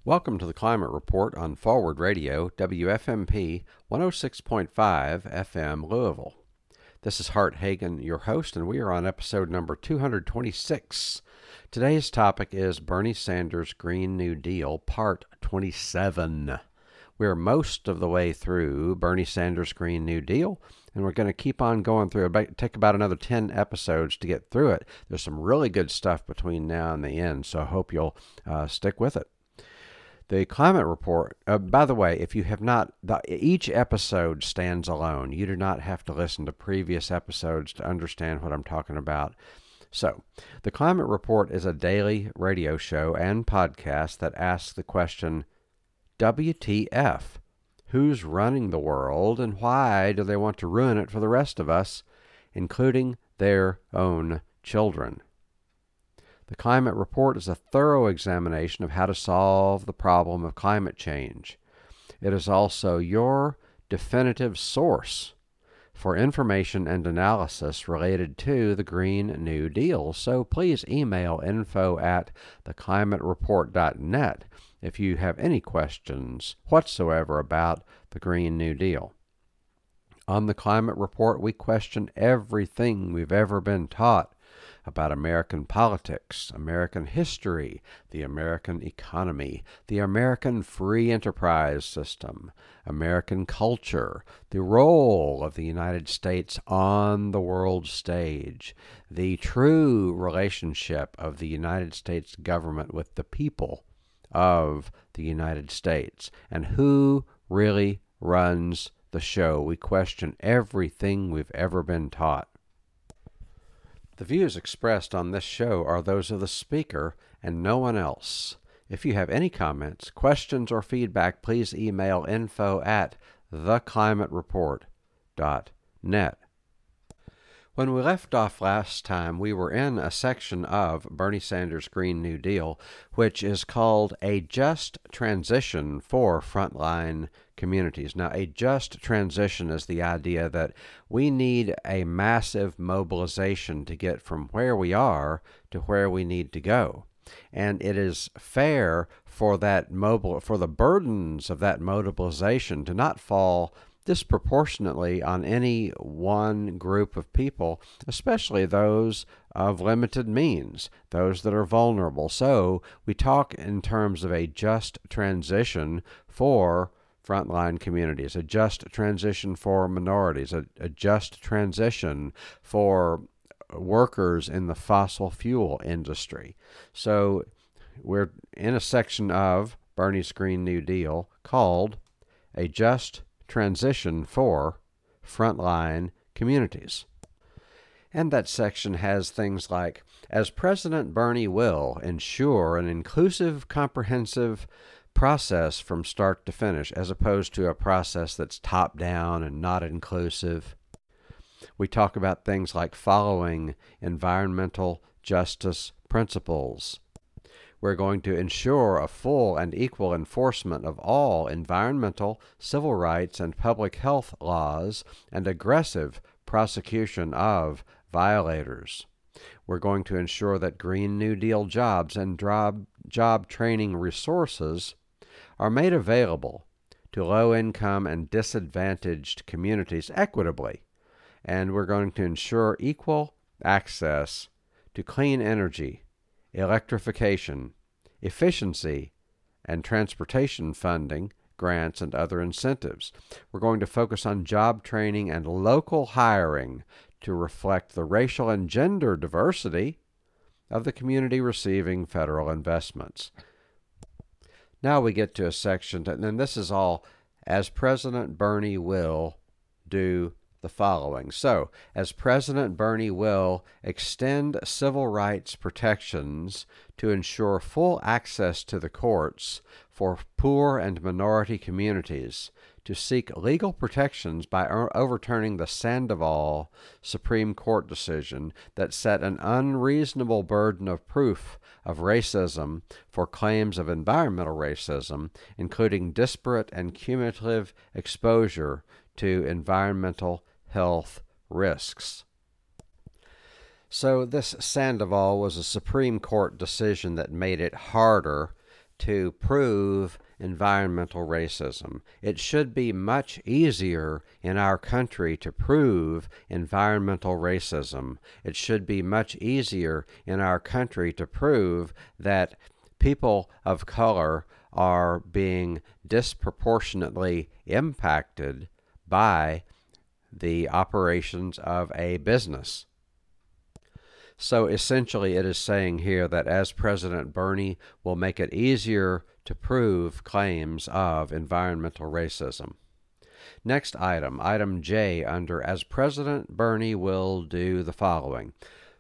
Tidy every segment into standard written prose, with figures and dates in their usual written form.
Welcome to the Climate Report on Forward Radio, WFMP 106.5 FM Louisville. This is Hart Hagen, your host, and we are on episode number 226. Today's topic is Bernie Sanders' Green New Deal, Part 27. We're most of the way through Bernie Sanders' Green New Deal, and we're going to keep on going through it. Take about another 10 episodes to get through it. There's some really good stuff between now and the end, so I hope you'll stick with it. The Climate Report, by the way, if you have not, each episode stands alone. You do not have to listen to previous episodes to understand what I'm talking about. So, the Climate Report is a daily radio show and podcast that asks the question, WTF? Who's running the world and why do they want to ruin it for the rest of us, including their own children? The Climate Report is a thorough examination of how to solve the problem of climate change. It is also your definitive source for information and analysis related to the Green New Deal. So please email info@theclimatereport.net if you have any questions whatsoever about the Green New Deal. On the Climate Report, we question everything we've ever been taught about American politics, American history, the American economy, the American free enterprise system, American culture, the role of the United States on the world stage, the true relationship of the United States government with the people of the United States, and who really runs the show. We question everything we've ever been taught. The views expressed on this show are those of the speaker and no one else. If you have any comments, questions, or feedback, please email info@theclimatereport.net. When we left off last time, we were in a section of Bernie Sanders' Green New Deal, which is called A Just Transition for Frontline Communities. Now, a just transition is the idea that we need a massive mobilization to get from where we are to where we need to go. And it is fair for for the burdens of that mobilization to not fall disproportionately on any one group of people, especially those of limited means, those that are vulnerable. So we talk in terms of a just transition for frontline communities, a just transition for minorities, a just transition for workers in the fossil fuel industry. So we're in a section of Bernie's Green New Deal called A Just Transition for Frontline Communities. And that section has things like, as President Bernie will ensure an inclusive, comprehensive process from start to finish, as opposed to a process that's top-down and not inclusive. We talk about things like following environmental justice principles. We're going to ensure a full and equal enforcement of all environmental, civil rights, and public health laws, and aggressive prosecution of violators. We're going to ensure that Green New Deal jobs and job training resources are made available to low-income and disadvantaged communities equitably, and we're going to ensure equal access to clean energy, electrification, efficiency, and transportation funding, grants, and other incentives. We're going to focus on job training and local hiring to reflect the racial and gender diversity of the community receiving federal investments. Now we get to a section, and then this is all, as President Bernie will do the following. So, as President Bernie will extend civil rights protections to ensure full access to the courts for poor and minority communities, to seek legal protections by overturning the Sandoval Supreme Court decision that set an unreasonable burden of proof of racism for claims of environmental racism, including disparate and cumulative exposure to environmental health risks. So this Sandoval was a Supreme Court decision that made it harder to prove environmental racism. It should be much easier in our country to prove environmental racism. It should be much easier in our country to prove that people of color are being disproportionately impacted by the operations of a business. So essentially it is saying here that as President Bernie will make it easier to prove claims of environmental racism. Next item, item J under as President Bernie will do the following.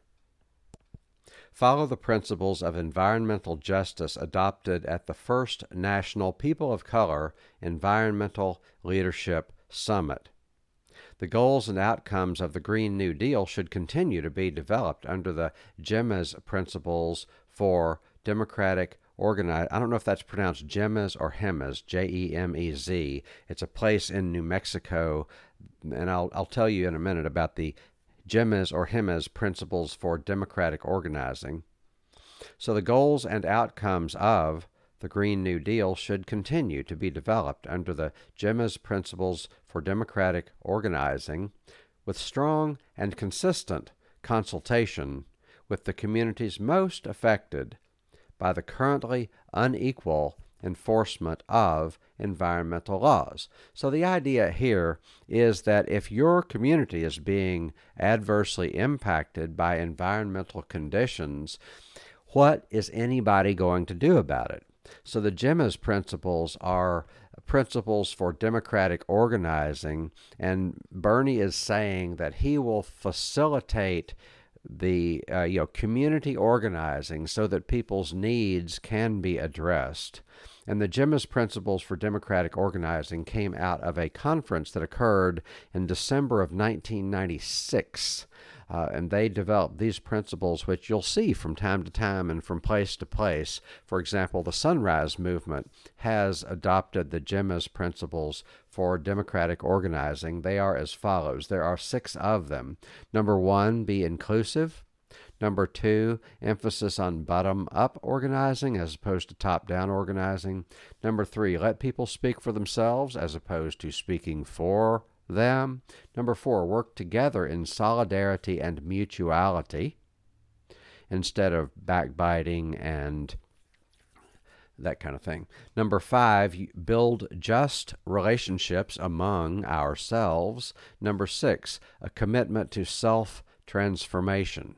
Follow the principles of environmental justice adopted at the first National People of Color Environmental Leadership Summit. The goals and outcomes of the Green New Deal should continue to be developed under the GEMES principles for democratic organized. I don't know if that's pronounced GEMES or HEMES, J-E-M-E-Z. It's a place in New Mexico, and I'll tell you in a minute about the GEMES or HEMES principles for democratic organizing. So the goals and outcomes of the Green New Deal should continue to be developed under the GEMES principles for democratic organizing with strong and consistent consultation with the communities most affected by the currently unequal enforcement of environmental laws. So the idea here is that if your community is being adversely impacted by environmental conditions, what is anybody going to do about it? So the GEMES principles are principles for democratic organizing, and Bernie is saying that he will facilitate the community organizing so that people's needs can be addressed. And the GEMES principles for democratic organizing came out of a conference that occurred in December of 1996. And they developed these principles, which you'll see from time to time and from place to place. For example, the Sunrise Movement has adopted the GEMES principles for democratic organizing. They are as follows. There are 6 of them. Number 1, be inclusive. Number 2, emphasis on bottom-up organizing as opposed to top-down organizing. Number 3, let people speak for themselves as opposed to speaking for them. Number 4, work together in solidarity and mutuality instead of backbiting and that kind of thing. Number 5, build just relationships among ourselves. Number 6, a commitment to self-transformation.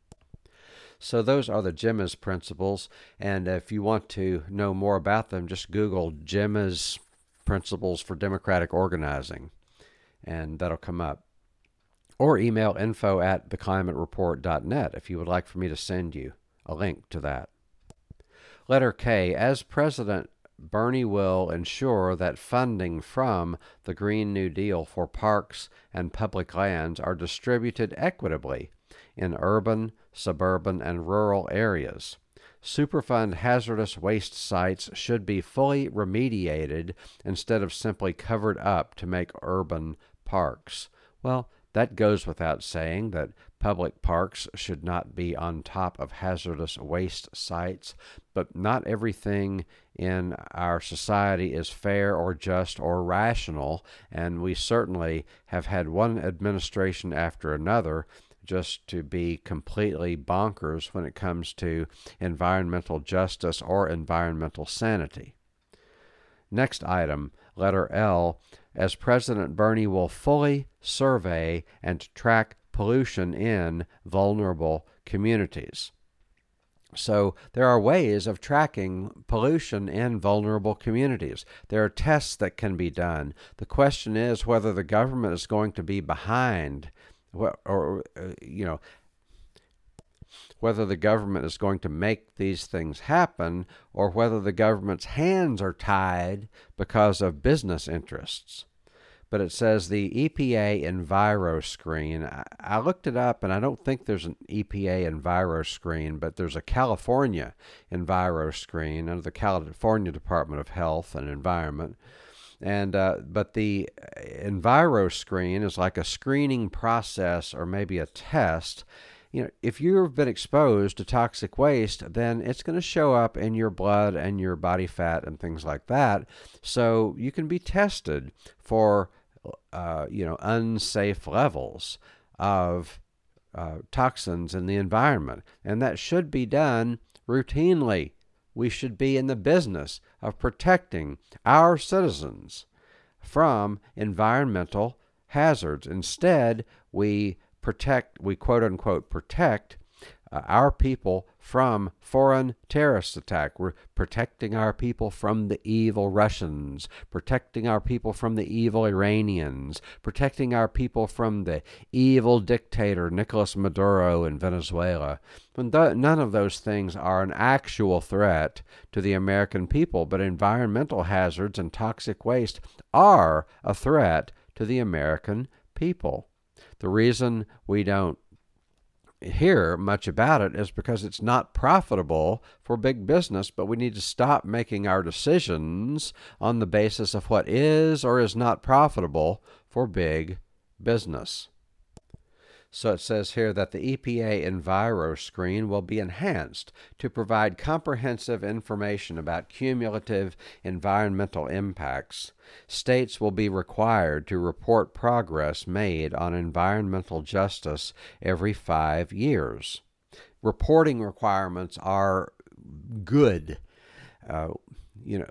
So those are the GEMES principles, and if you want to know more about them, just Google GEMES principles for democratic organizing, and that'll come up. Or email info@theclimatereport.net if you would like for me to send you a link to that. Letter K, as President, Bernie will ensure that funding from the Green New Deal for parks and public lands are distributed equitably in urban, suburban, and rural areas. Superfund hazardous waste sites should be fully remediated instead of simply covered up to make urban parks. Well, that goes without saying that public parks should not be on top of hazardous waste sites, but not everything in our society is fair or just or rational, and we certainly have had one administration after another just to be completely bonkers when it comes to environmental justice or environmental sanity. Next item, letter L, as President Bernie will fully survey and track pollution in vulnerable communities. So there are ways of tracking pollution in vulnerable communities. There are tests that can be done. The question is whether the government is going to be behind whether the government is going to make these things happen or whether the government's hands are tied because of business interests. But it says the EPA EnviroScreen. I looked it up, and I don't think there's an EPA EnviroScreen, but there's a California EnviroScreen under the California Department of Health and Environment. And but the EnviroScreen is like a screening process or maybe a test, if you've been exposed to toxic waste, then it's going to show up in your blood and your body fat and things like that. So you can be tested for, unsafe levels of toxins in the environment. And that should be done routinely. We should be in the business of protecting our citizens from environmental hazards. Instead, we quote unquote protect our people from foreign terrorist attack. We're protecting our people from the evil Russians, protecting our people from the evil Iranians, protecting our people from the evil dictator Nicolas Maduro in Venezuela. None of those things are an actual threat to the American people, but environmental hazards and toxic waste are a threat to the American people. The reason we don't hear much about it is because it's not profitable for big business, but we need to stop making our decisions on the basis of what is or is not profitable for big business. So it says here that the EPA EnviroScreen will be enhanced to provide comprehensive information about cumulative environmental impacts. States will be required to report progress made on environmental justice every 5 years. Reporting requirements are good. You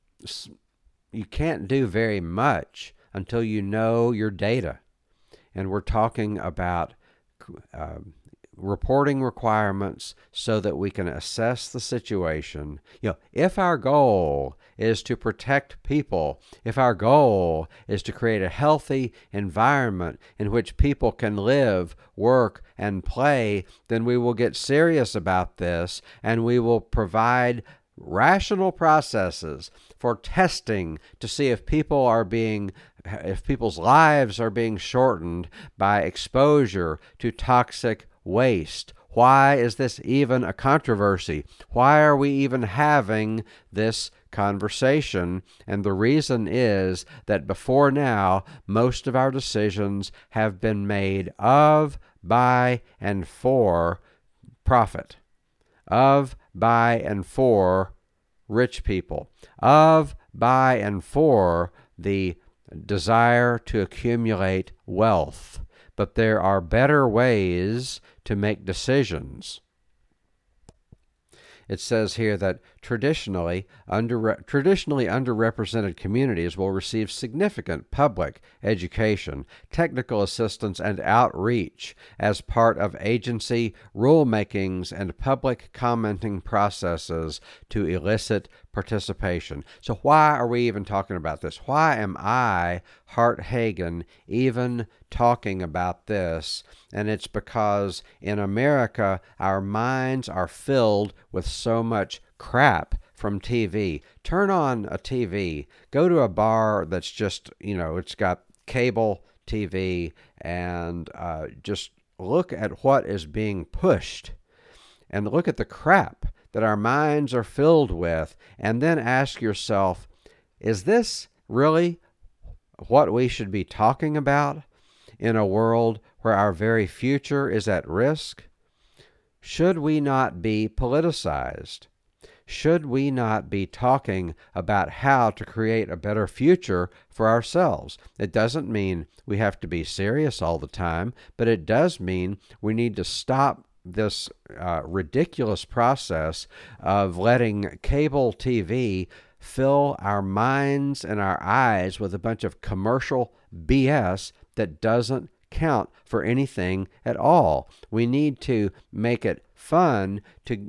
can't do very much until you know your data. And we're talking about reporting requirements so that we can assess the situation. If our goal is to protect people, if our goal is to create a healthy environment in which people can live, work, and play, then we will get serious about this, and we will provide rational processes for testing to see if people's lives are being shortened by exposure to toxic waste. Why is this even a controversy? Why are we even having this conversation? And the reason is that before now, most of our decisions have been made of, by, and for profit. Of, by, and for rich people. Of, by, and for the desire to accumulate wealth. But there are better ways to make decisions. It says here that traditionally underrepresented communities will receive significant public education, technical assistance, and outreach as part of agency rulemakings and public commenting processes to elicit participation. So why are we even talking about this? Why am I, Hart Hagen, even talking about this? And it's because in America, our minds are filled with so much crap from TV. Turn on a TV. Go to a bar that's just, it's got cable TV, and just look at what is being pushed. And look at the crap that our minds are filled with, and then ask yourself, is this really what we should be talking about in a world where our very future is at risk? Should we not be politicized? Should we not be talking about how to create a better future for ourselves? It doesn't mean we have to be serious all the time, but it does mean we need to stop this ridiculous process of letting cable TV fill our minds and our eyes with a bunch of commercial BS that doesn't count for anything at all. We need to make it fun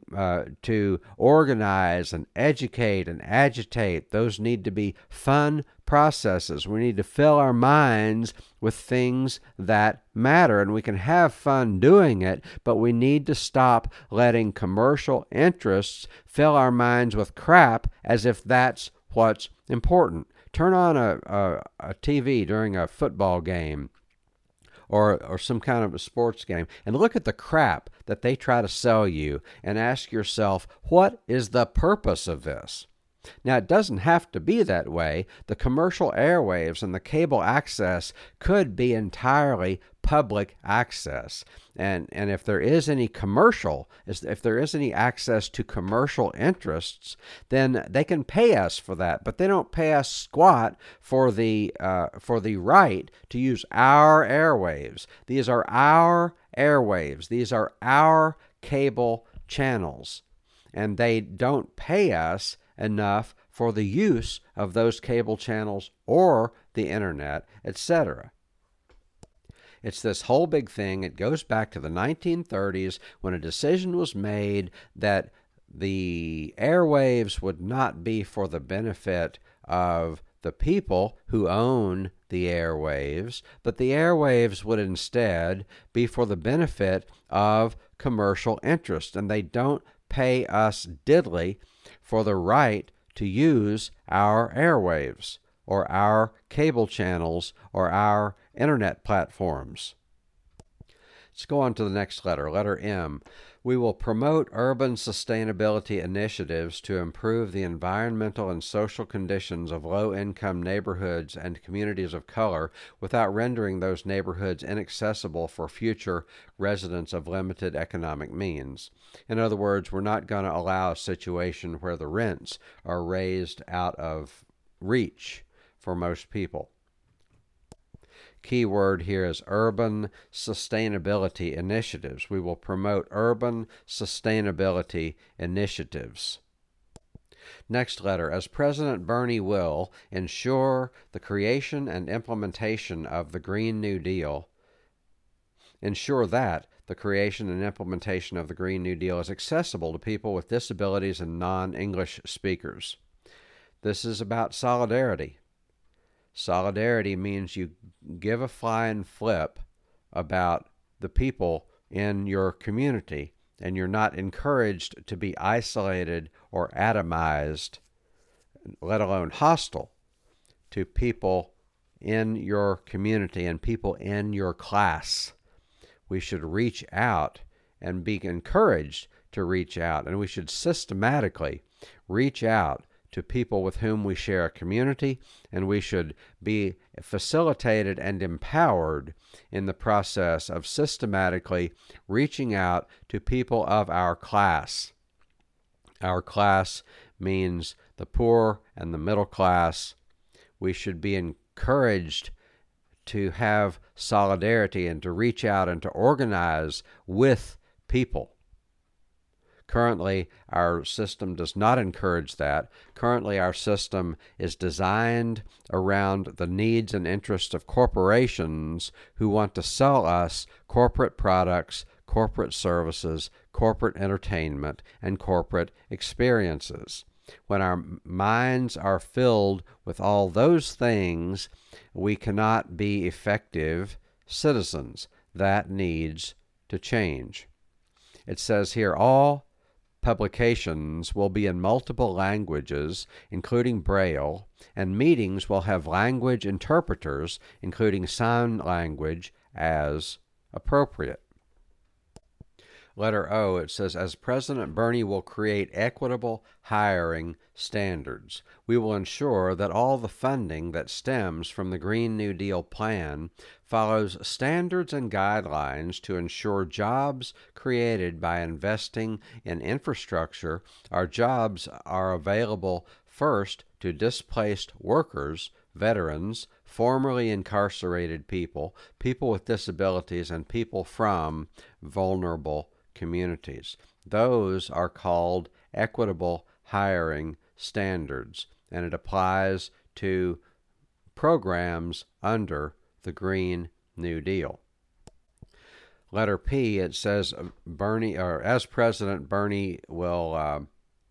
to organize and educate and agitate. Those need to be fun processes. We need to fill our minds with things that matter, and we can have fun doing it, but we need to stop letting commercial interests fill our minds with crap as if that's what's important. Turn on a TV during a football game or some kind of a sports game, and look at the crap that they try to sell you, and ask yourself, what is the purpose of this? Now, it doesn't have to be that way. The commercial airwaves and the cable access could be entirely public access. And if there is any if there is any access to commercial interests, then they can pay us for that. But they don't pay us squat for the right to use our airwaves. These are our airwaves. These are our cable channels. And they don't pay us enough for the use of those cable channels or the internet, etc. It's this whole big thing. It goes back to the 1930s when a decision was made that the airwaves would not be for the benefit of the people who own the airwaves, but the airwaves would instead be for the benefit of commercial interest, and they don't pay us diddly for the right to use our airwaves or our cable channels or our internet platforms. Let's go on to the next letter, letter M. We will promote urban sustainability initiatives to improve the environmental and social conditions of low-income neighborhoods and communities of color without rendering those neighborhoods inaccessible for future residents of limited economic means. In other words, we're not going to allow a situation where the rents are raised out of reach for most people. Key word here is urban sustainability initiatives. We will promote urban sustainability initiatives. Next letter. As President Bernie will ensure the creation and implementation of the Green New Deal, ensure that the creation and implementation of the Green New Deal is accessible to people with disabilities and non-English speakers. This is about solidarity. Solidarity means you give a flying flip about the people in your community, and you're not encouraged to be isolated or atomized, let alone hostile, to people in your community and people in your class. We should reach out and be encouraged to reach out, and we should systematically reach out to people with whom we share a community, and we should be facilitated and empowered in the process of systematically reaching out to people of our class. Our class means the poor and the middle class. We should be encouraged to have solidarity and to reach out and to organize with people. Currently, our system does not encourage that. Currently, our system is designed around the needs and interests of corporations who want to sell us corporate products, corporate services, corporate entertainment, and corporate experiences. When our minds are filled with all those things, we cannot be effective citizens. That needs to change. It says here, all publications will be in multiple languages, including Braille, and meetings will have language interpreters, including sign language, as appropriate. Letter O, it says, as President Bernie will create equitable hiring standards, we will ensure that all the funding that stems from the Green New Deal plan follows standards and guidelines to ensure jobs created by investing in infrastructure are jobs are available first to displaced workers, veterans, formerly incarcerated people, people with disabilities, and people from vulnerable communities. Those are called equitable hiring standards, and it applies to programs under the Green New Deal. Letter P, it says as President, Bernie will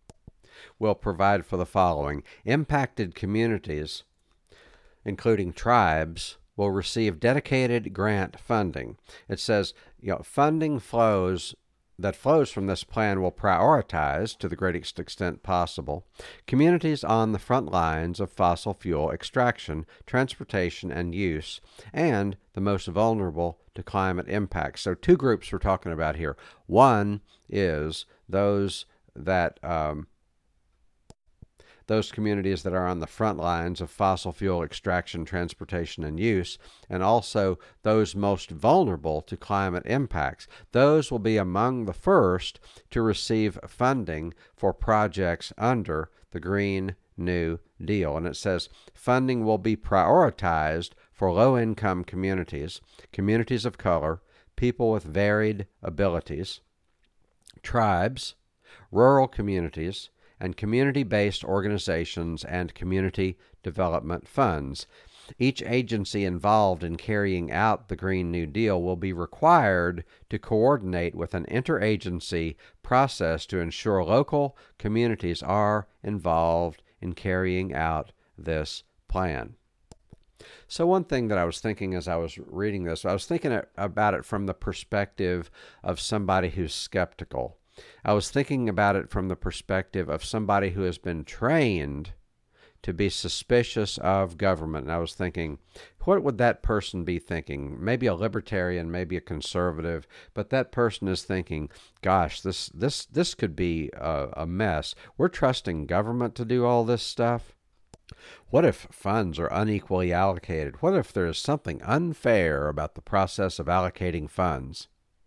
provide for the following. Impacted communities, including tribes, will receive dedicated grant funding. It says, funding that flows from this plan will prioritize, to the greatest extent possible, communities on the front lines of fossil fuel extraction, transportation, and use, and the most vulnerable to climate impacts. So two groups we're talking about here. One is those that those communities that are on the front lines of fossil fuel extraction, transportation, and use, and also those most vulnerable to climate impacts. Those will be among the first to receive funding for projects under the Green New Deal. And it says funding will be prioritized for low-income communities, communities of color, people with varied abilities, tribes, rural communities, and community-based organizations and community development funds. Each agency involved in carrying out the Green New Deal will be required to coordinate with an interagency process to ensure local communities are involved in carrying out this plan. So one thing that I was thinking as I was reading this, I was thinking about it from the perspective of somebody who's skeptical. I was thinking about it from the perspective of somebody who has been trained to be suspicious of government. And I was thinking, what would that person be thinking? Maybe a libertarian, maybe a conservative, but that person is thinking, gosh, this could be a mess. We're trusting government to do all this stuff. What if funds are unequally allocated? What if there is something unfair about the process of allocating funds?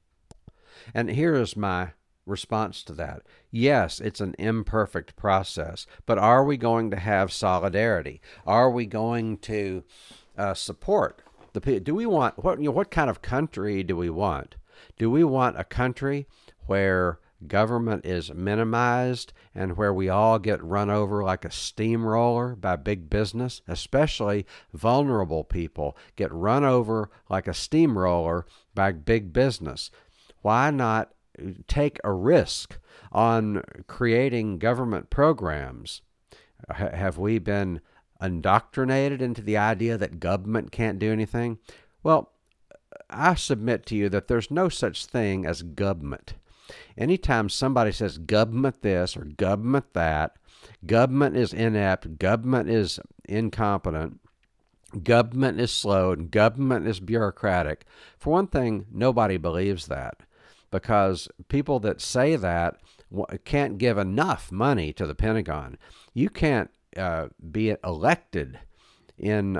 And here is my response to that. Yes, it's an imperfect process, but are we going to have solidarity? Are we going to support the people? Do we want, what kind of country do we want? Do we want a country where government is minimized and where we all get run over like a steamroller by big business? Especially vulnerable people get run over like a steamroller by big business. Why not take a risk on creating government programs? Have we been indoctrinated into the idea that government can't do anything? Well, I submit to you that there's no such thing as government. Anytime somebody says government this or government that, government is inept, government is incompetent, government is slow, and government is bureaucratic, for one thing, nobody believes that, because people that say that can't give enough money to the Pentagon. You can't be elected in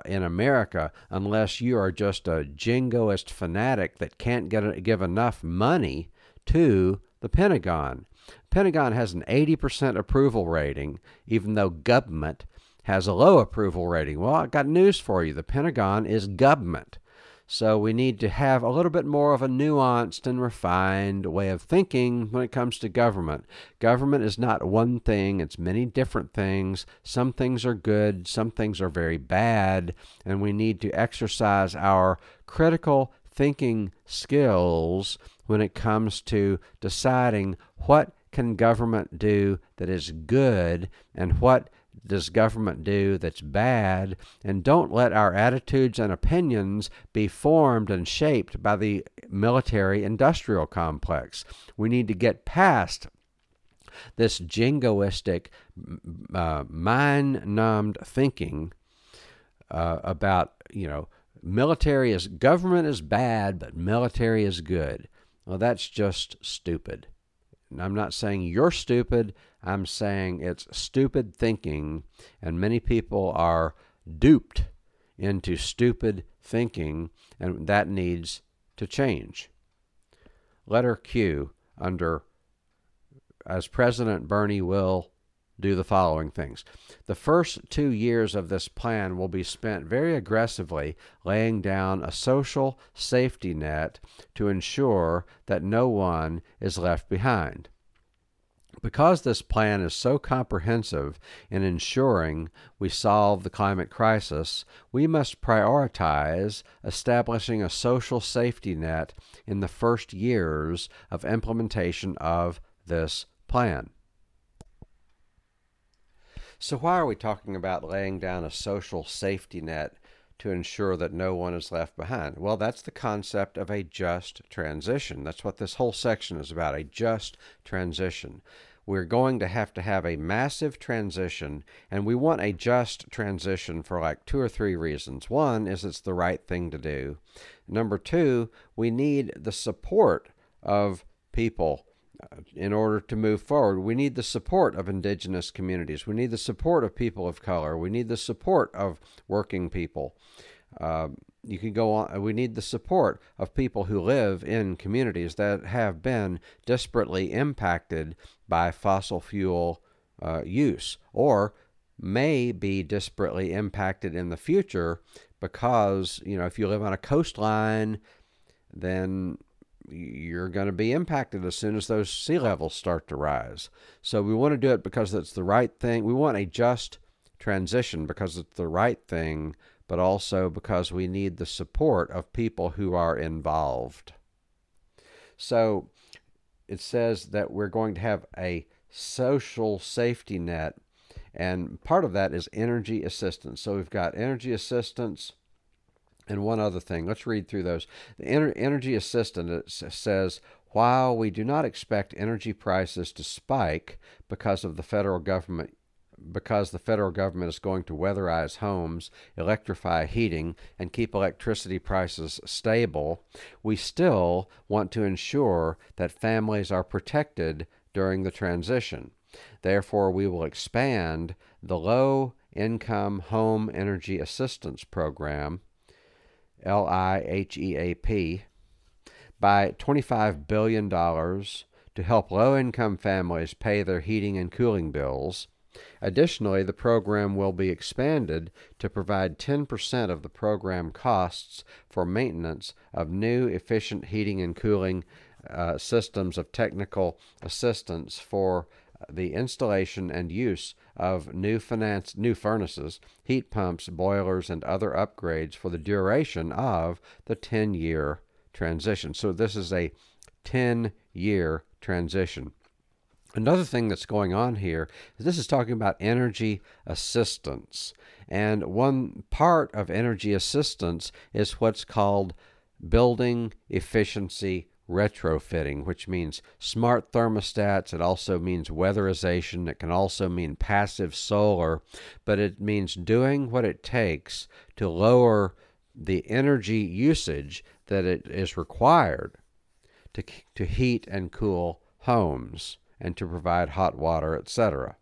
America unless you are just a jingoist fanatic that can't give enough money to the Pentagon. Pentagon has an 80% approval rating, even though government has a low approval rating. Well, I got news for you. The Pentagon is government. So we need to have a little bit more of a nuanced and refined way of thinking when it comes to government. Government is not one thing. It's many different things. Some things are good. Some things are very bad. And we need to exercise our critical thinking skills when it comes to deciding what can government do that is good and what does government do that's bad, and don't let our attitudes and opinions be formed and shaped by the military-industrial complex. We need to get past this jingoistic, mind-numbed thinking about, government is bad, but military is good. Well, that's just stupid. And I'm not saying you're stupid. I'm saying it's stupid thinking, and many people are duped into stupid thinking, and that needs to change. Letter Q, as President Bernie will do the following things. The first 2 years of this plan will be spent very aggressively laying down a social safety net to ensure that no one is left behind. Because this plan is so comprehensive in ensuring we solve the climate crisis, we must prioritize establishing a social safety net in the first years of implementation of this plan. So why are we talking about laying down a social safety net to ensure that no one is left behind? Well, that's the concept of a just transition. That's what this whole section is about, a just transition. We're going to have a massive transition, and we want a just transition for like 2 or 3 reasons. One is it's the right thing to do. Number 2, we need the support of people in order to move forward. We need the support of indigenous communities. We need the support of people of color. We need the support of working people. You can go on. We need the support of people who live in communities that have been disparately impacted by fossil fuel use, or may be disparately impacted in the future because, if you live on a coastline, then you're going to be impacted as soon as those sea levels start to rise. So we want to do it because it's the right thing. We want a just transition because it's the right thing, but also because we need the support of people who are involved. So it says that we're going to have a social safety net, and part of that is energy assistance. So we've got energy assistance and one other thing. Let's read through those. The energy assistance says, while we do not expect energy prices to spike because the federal government is going to weatherize homes, electrify heating, and keep electricity prices stable, we still want to ensure that families are protected during the transition. Therefore, we will expand the Low-Income Home Energy Assistance Program, LIHEAP, by $25 billion to help low-income families pay their heating and cooling bills. Additionally, the program will be expanded to provide 10% of the program costs for maintenance of new efficient heating and cooling systems of technical assistance for the installation and use of new furnaces, heat pumps, boilers, and other upgrades for the duration of the 10-year transition. So this is a 10-year transition. Another thing that's going on here is this is talking about energy assistance. And one part of energy assistance is what's called building efficiency retrofitting, which means smart thermostats. It also means weatherization. It can also mean passive solar, but it means doing what it takes to lower the energy usage that it is required to heat and cool homes and to provide hot water, etc.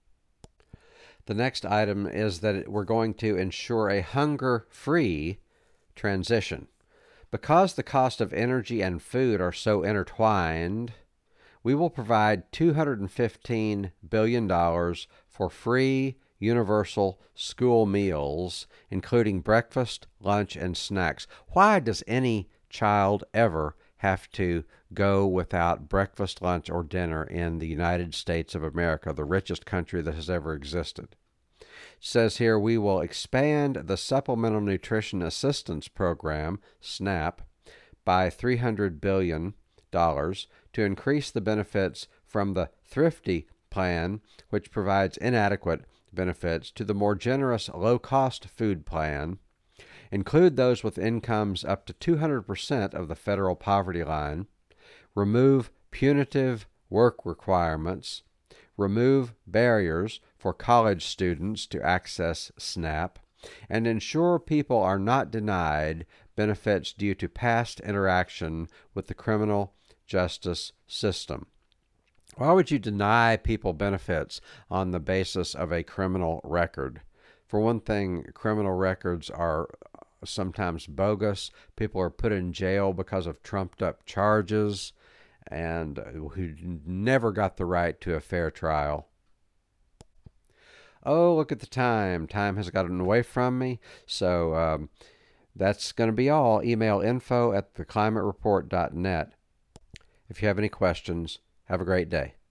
The next item is that we're going to ensure a hunger-free transition. Because the cost of energy and food are so intertwined, we will provide $215 billion for free universal school meals, including breakfast, lunch, and snacks. Why does any child ever have to go without breakfast, lunch, or dinner in the United States of America, the richest country that has ever existed? It says here we will expand the Supplemental Nutrition Assistance Program, SNAP, by $300 billion to increase the benefits from the Thrifty Plan, which provides inadequate benefits, to the more generous low-cost food plan. Include those with incomes up to 200% of the federal poverty line. Remove punitive work requirements. Remove barriers for college students to access SNAP, and ensure people are not denied benefits due to past interaction with the criminal justice system. Why would you deny people benefits on the basis of a criminal record? For one thing, criminal records are sometimes bogus. People are put in jail because of trumped-up charges and who never got the right to a fair trial. Oh, look at the time. Time has gotten away from me. So that's going to be all. Email info@theclimatereport.net. If you have any questions, have a great day.